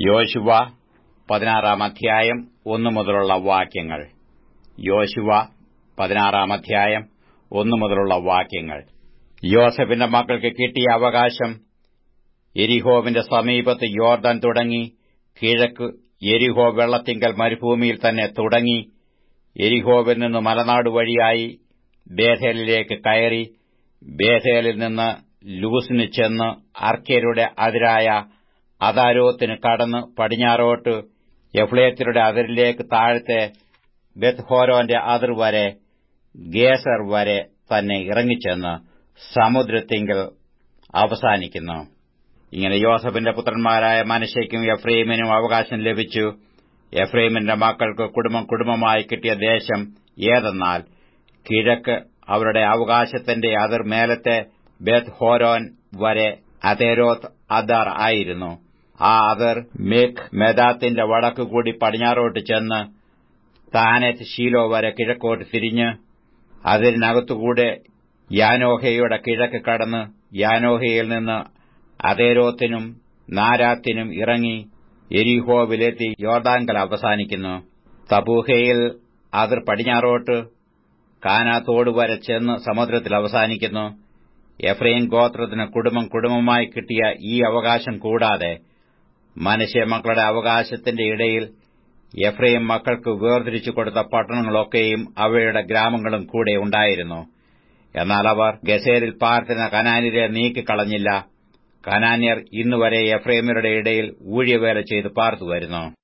യോശുവ 16 അധ്യായം 1 മുതലുള്ള വാക്യങ്ങൾ. യോശുവ 16 1 മുതലുള്ള വാക്യങ്ങൾ. യോസേഫിന്റെ മക്കൾക്ക് കിട്ടിയ അവകാശം യെരിഹോവിന്റെ സമീപത്ത് യോർദാൻ തുടങ്ങി കിഴക്ക് യെരിഹോ വെള്ളത്തിങ്കൽ മരുഭൂമിയിൽ തന്നെ തുടങ്ങി യെരിഹോവിൽ നിന്ന് മലനാട് വഴിയായി ബേഥേലിലേക്ക് കയറി ബേഥേലിൽ നിന്ന് ലൂസിന് ചെന്ന് അർക്യരുടെ അതിരായ അതാരോത്തിന് കടന്ന് പടിഞ്ഞാറോട്ട് യഫ്ലേത്യരുടെ അതിരിലേക്ക് താഴത്തെ ബെത്ത്ഹോരോന്റെ അതിർവരെ ഗേസർ വരെ തന്നെ ഇറങ്ങിച്ചെന്ന് സമുദ്രത്തിങ്കൽ അവസാനിക്കുന്നു. ഇങ്ങനെ യോസേഫിന്റെ പുത്രന്മാരായ മനശ്ശെക്കും എഫ്രയീമിനും അവകാശം ലഭിച്ചു. എഫ്രയീമിന്റെ മക്കൾക്ക് കുടുംബമായി കിട്ടിയ ദേശം ഏതെന്നാൽ കിഴക്ക് അവരുടെ അവകാശത്തിന്റെ അതിർ മേലത്തെ ബെത്ത്ഹോരോൻ വരെ അതേരോത്ത് അദാർ ആയിരുന്നു. ആ അതിർ മെദാത്തിന്റെ വടക്കുകൂടി പടിഞ്ഞാറോട്ട് ചെന്ന് താനെത്ത് ശീലോ വരെ കിഴക്കോട്ട് തിരിഞ്ഞ് അതിരിനകത്തുകൂടെ യാനോഹയുടെ കിഴക്ക് കടന്ന് യാനോഹയിൽ നിന്ന് അതേരോത്തിനും നാരാത്തിനും ഇറങ്ങി യെരിഹോവിലെത്തി യോർദാങ്കൽ അവസാനിക്കുന്നു. തപൂഹയിൽ അതിർ പടിഞ്ഞാറോട്ട് കാനാത്തോട് വരെ ചെന്ന് സമുദ്രത്തിൽ അവസാനിക്കുന്നു. എഫ്രയീം ഗോത്രത്തിന് കുടുംബമായി കിട്ടിയ ഈ അവകാശം കൂടാതെ മനശ്ശെ മക്കളുടെ അവകാശത്തിന്റെ ഇടയിൽ എഫ്രയീം മക്കൾക്ക് വേർതിരിച്ചു കൊടുത്ത പട്ടണങ്ങളൊക്കെയും അവയുടെ ഗ്രാമങ്ങളും കൂടെ ഉണ്ടായിരുന്നു. എന്നാൽ അവർ ഗസേരിൽ പാർത്തിരുന്ന കനാന്യരെ നീക്കിക്കളഞ്ഞില്ല. കനാന്യർ ഇന്നുവരെ എഫ്രയീമ്യരുടെ ഇടയിൽ ഊഴിയവേല ചെയ്ത് പാർത്തുവരുന്നു.